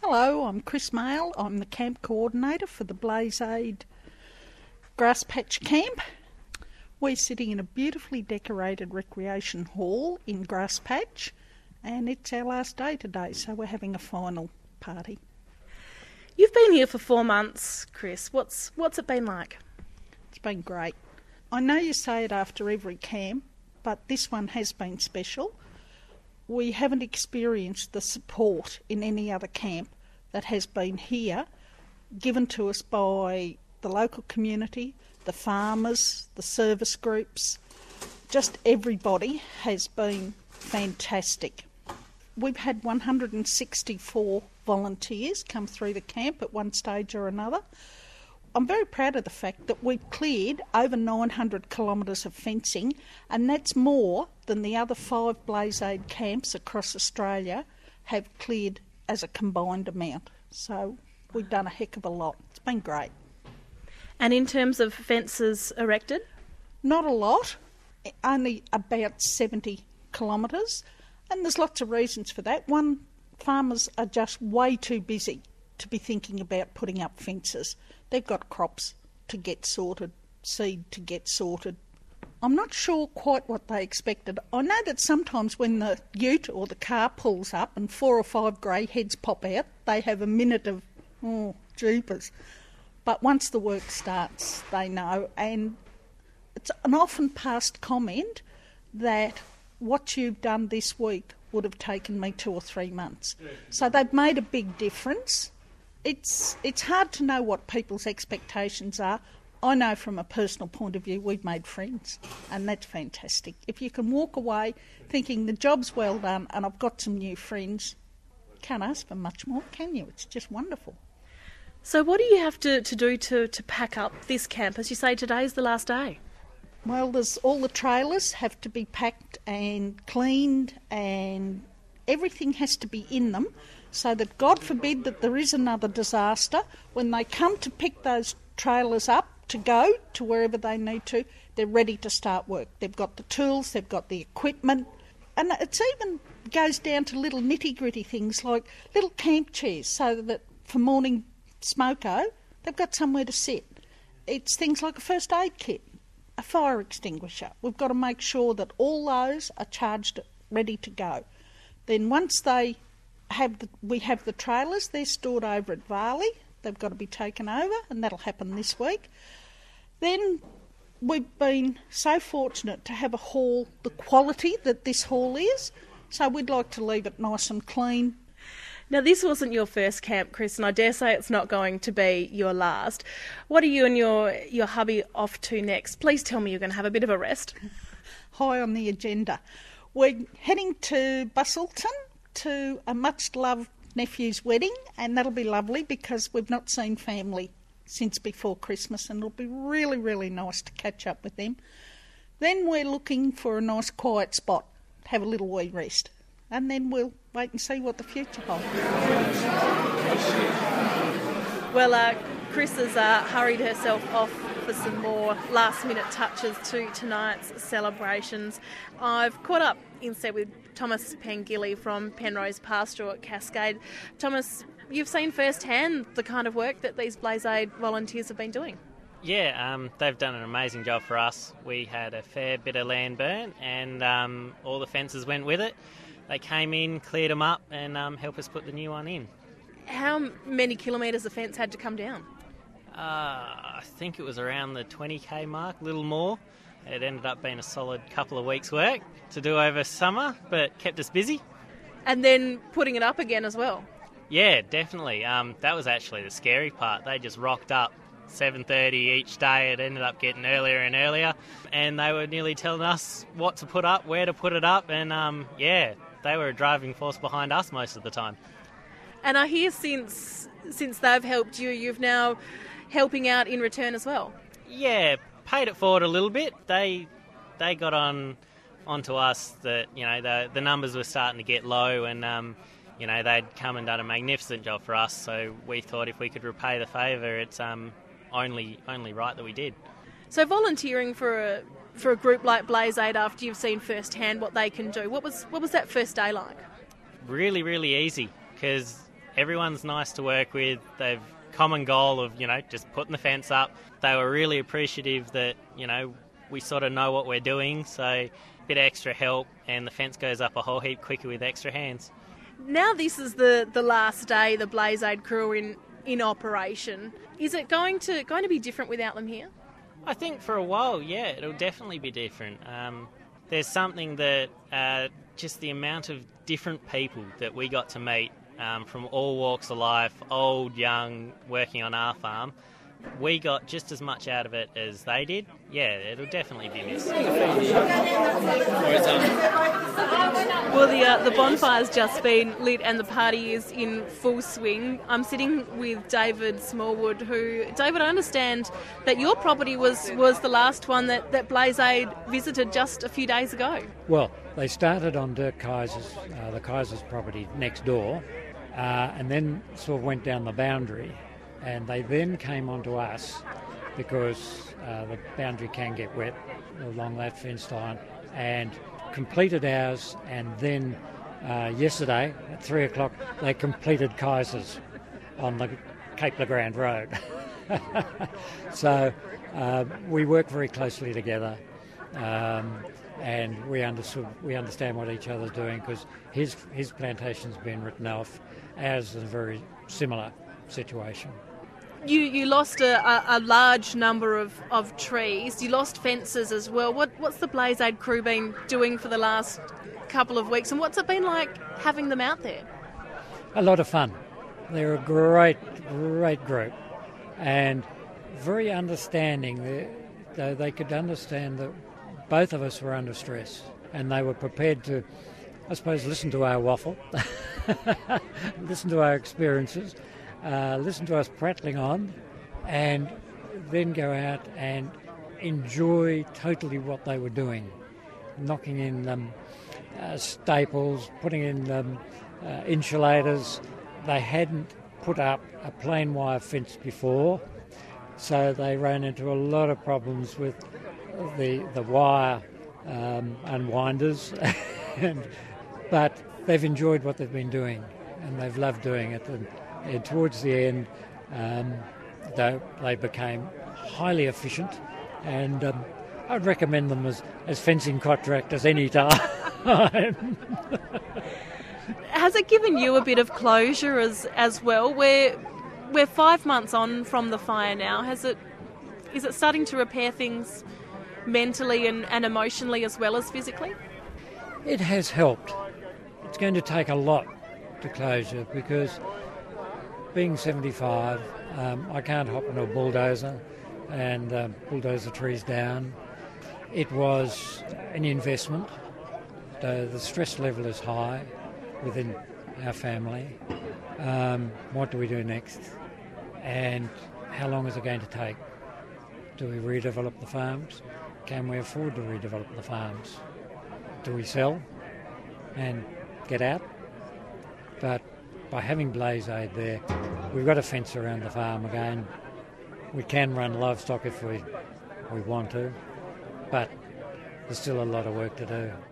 Hello, I'm Chris Mail. I'm the camp coordinator for the Blaze Aid Grass Patch Camp. We're sitting in a beautifully decorated recreation hall in Grass Patch, and it's our last day today, so we're having a final party. You've been here for 4 months, Chris. What's it been like? It's been great. I know you say it after every camp, but this one has been special. We haven't experienced the support in any other camp that has been here, given to us by the local community, the farmers, the service groups. Just everybody has been fantastic. We've had 164 volunteers come through the camp at one stage or another. I'm very proud of the fact that we've cleared over 900 kilometres of fencing, and that's more than the other 5 Blaze Aid camps across Australia have cleared as a combined amount. So we've done a heck of a lot. It's been great. And in terms of fences erected? Not a lot, only about 70 kilometres, and there's lots of reasons for that. One, farmers are just way too busy to be thinking about putting up fences. They've got crops to get sorted, seed to get sorted. I'm not sure quite what they expected. I know that sometimes when the ute or the car pulls up and 4 or 5 grey heads pop out, they have a minute of, oh, jeepers. But once the work starts, they know. And it's an often passed comment that what you've done this week would have taken me 2 or 3 months. So they've made a big difference. It's hard to know what people's expectations are. I know from a personal point of view we've made friends, and that's fantastic. If you can walk away thinking the job's well done and I've got some new friends, can't ask for much more, can you? It's just wonderful. So what do you have to do to pack up this camp? As you say, today's the last day. Well, all the trailers have to be packed and cleaned, and everything has to be in them, so that God forbid that there is another disaster, when they come to pick those trailers up to go to wherever they need to, they're ready to start work. They've got the tools, they've got the equipment, and it even goes down to little nitty-gritty things like little camp chairs, so that for morning smoko, they've got somewhere to sit. It's things like a first aid kit, a fire extinguisher. We've got to make sure that all those are charged, ready to go. Then once we have the trailers, they're stored over at Varley. They've got to be taken over, and that'll happen this week. Then we've been so fortunate to have a hall, the quality that this hall is, so we'd like to leave it nice and clean. Now, this wasn't your first camp, Chris, and I dare say it's not going to be your last. What are you and your hubby off to next? Please tell me you're going to have a bit of a rest. High on the agenda. We're heading to Busselton to a much-loved nephew's wedding, and that'll be lovely because we've not seen family since before Christmas, and it'll be really, really nice to catch up with them. Then we're looking for a nice quiet spot, have a little wee rest, and then we'll wait and see what the future holds. Well, Chris has hurried herself off for some more last-minute touches to tonight's celebrations. I've caught up instead with Thomas Pengilly from Penrose Pastoral at Cascade. Thomas, you've seen firsthand the kind of work that these Blaze Aid volunteers have been doing. Yeah, they've done an amazing job for us. We had a fair bit of land burnt, and all the fences went with it. They came in, cleared them up, and helped us put the new one in. How many kilometres the fence had to come down? I think it was around the 20k mark, a little more. It ended up being a solid couple of weeks' work to do over summer, but kept us busy. And then putting it up again as well? Yeah, definitely. That was actually the scary part. They just rocked up 7:30 each day. It ended up getting earlier and earlier, and they were nearly telling us what to put up, where to put it up, and they were a driving force behind us most of the time. And I hear since they've helped you, you've now helping out in return as well. Yeah, paid it forward a little bit. They got onto us that the numbers were starting to get low, and they'd come and done a magnificent job for us. So we thought if we could repay the favour, it's only right that we did. So volunteering for a group like Blaze Aid after you've seen firsthand what they can do, what was that first day like? Really, really easy, because everyone's nice to work with. They've common goal of, just putting the fence up. They were really appreciative that, we sort of know what we're doing, so a bit of extra help and the fence goes up a whole heap quicker with extra hands. Now this is the last day the Blaze Aid crew are in operation. Is it going to be different without them here? I think for a while, yeah, it'll definitely be different. There's something that just the amount of different people that we got to meet from all walks of life, old, young, working on our farm, we got just as much out of it as they did. Yeah, it'll definitely be missed. Well, the bonfire's just been lit and the party is in full swing. I'm sitting with David Smallwood, David, I understand that your property was the last one that Blaze Aid visited just a few days ago. Well, they started on Dirk Kaiser's, the Kaiser's property next door, and then sort of went down the boundary, and they then came onto us because the boundary can get wet along that fence line, and completed ours, and then yesterday at 3 o'clock they completed Kaiser's on the Cape Legrand Road. So we work very closely together, and we understand what each other's doing, because his plantation's been written off, ours is a very similar situation. You lost a large number of trees. You lost fences as well. What's the Blaze Aid crew been doing for the last couple of weeks, and what's it been like having them out there? A lot of fun. They're a great group, and very understanding. They could understand that both of us were under stress, and they were prepared to, I suppose, listen to our waffle, listen to our experiences, listen to us prattling on, and then go out and enjoy totally what they were doing, knocking in staples, putting in insulators. They hadn't put up a plain wire fence before, so they ran into a lot of problems with the wire unwinders, but they've enjoyed what they've been doing, and they've loved doing it. And towards the end, they became highly efficient, and I'd recommend them as fencing contractors any time. Has it given you a bit of closure as well? We're 5 months on from the fire now. Is it starting to repair things mentally and emotionally as well as physically? It has helped. It's going to take a lot to closure, because being 75, I can't hop on a bulldozer and bulldozer trees down. It was an investment. The stress level is high within our family. What do we do next? And how long is it going to take? Do we redevelop the farms? Can we afford to redevelop the farms? Do we sell and get out? But by having Blaze Aid there, we've got a fence around the farm again. We can run livestock if we want to, but there's still a lot of work to do.